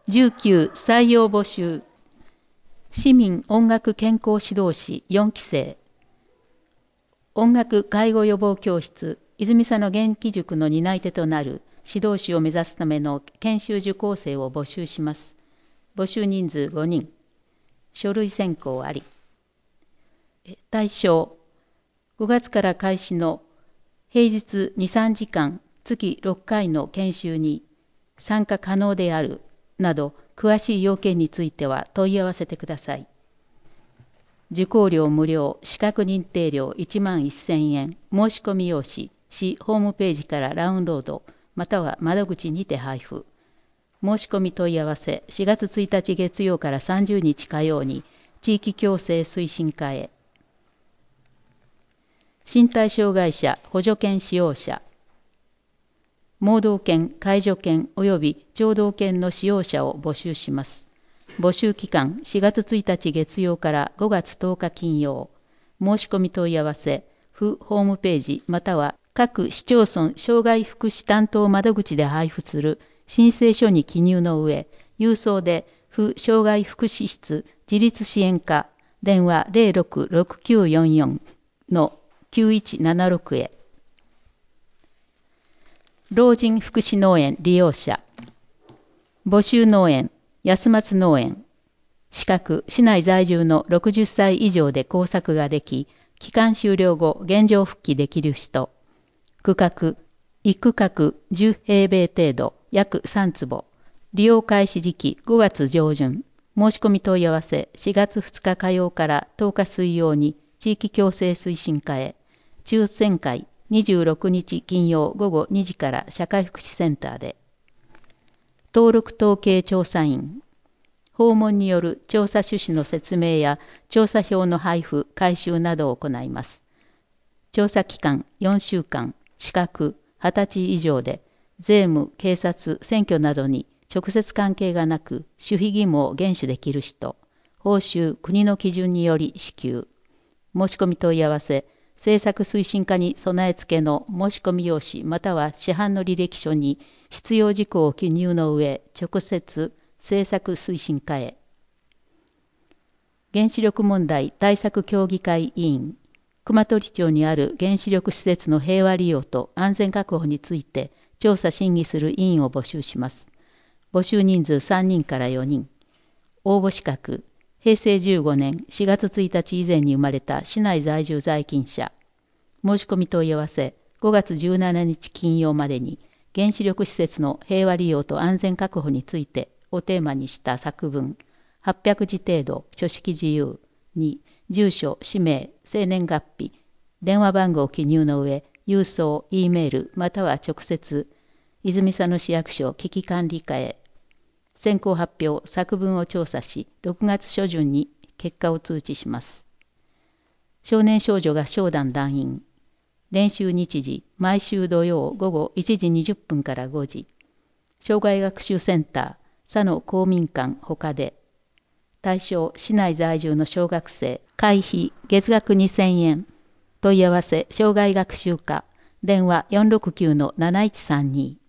19採用募集。市民音楽健康指導士4期生。音楽介護予防教室泉佐野元気塾の担い手となる指導士を目指すための研修受講生を募集します。募集人数5人。書類選考あり。対象、5月から開始の平日2、3時間、月6回の研修に参加可能であるなど、詳しい要件については問い合わせてください。受講料無料、資格認定料11,000円、申し込み用紙、市ホームページからダウンロード、または窓口にて配布。申し込み問い合わせ、4月1日月曜から30日火曜に、地域共生推進課へ。身体障害者補助犬使用者、盲導犬、介助犬及び聴導犬の使用者を募集します。募集期間4月1日月曜から5月10日金曜。申し込み問い合わせ、府ホームページまたは各市町村障害福祉担当窓口で配布する申請書に記入の上、郵送で府障害福祉室自立支援課電話 066944-9176 へ。老人福祉農園利用者。募集農園、安松農園。資格、市内在住の60歳以上で耕作ができ、期間終了後、現状復帰できる人。区画、1区画10平米程度、約3坪。利用開始時期5月上旬。申し込み問い合わせ、4月2日火曜から10日水曜に、地域共生推進課へ。抽選会、26日金曜午後2時から社会福祉センターで。登録統計調査員。訪問による調査趣旨の説明や調査票の配布、回収などを行います。調査期間4週間、資格20歳以上で、税務、警察、選挙などに直接関係がなく、守秘義務を厳守できる人。報酬、国の基準により支給。申し込み問い合わせ、政策推進課に備え付けの申し込み用紙または市販の履歴書に必要事項を記入の上、直接政策推進課へ。原子力問題対策協議会委員、熊取町にある原子力施設の平和利用と安全確保について調査審議する委員を募集します。募集人数3人から4人。応募資格、平成15年4月1日以前に生まれた市内在住在勤者。申し込み問い合わせ、5月17日金曜までに原子力施設の平和利用と安全確保についてをテーマにした作文、800字程度、書式自由。2、住所、氏名、生年月日、電話番号を記入の上、郵送、Eメールまたは直接、泉佐野市役所危機管理課へ。選考発表、作文を調査し、6月初旬に結果を通知します。少年少女合唱団団員。練習日時、毎週土曜午後1時20分から5時。障害学習センター、佐野公民館他で。対象、市内在住の小学生。会費、月額2,000円。問い合わせ、障害学習課。電話469-7132。